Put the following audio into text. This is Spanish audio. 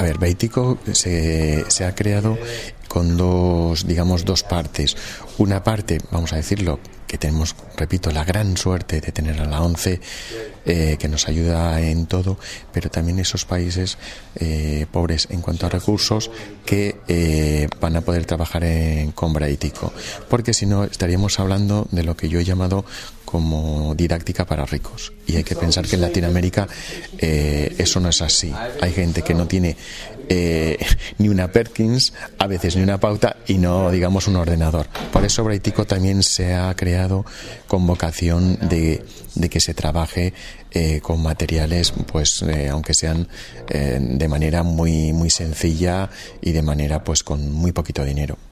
A ver, Baitico se ha creado con dos partes. Una parte, vamos a decirlo, que tenemos, repito, la gran suerte de tener a la ONCE, que nos ayuda en todo, pero también esos países pobres en cuanto a recursos que van a poder trabajar con Baitico, porque si no estaríamos hablando de lo que yo he llamado como didáctica para ricos, y hay que pensar que en Latinoamérica eso no es así. Hay gente que no tiene ni una Perkins, a veces ni una pauta, y no digamos un ordenador. Por eso Baitico también se ha creado con vocación de que se trabaje con materiales, pues aunque sean de manera muy muy sencilla y de manera pues con muy poquito dinero.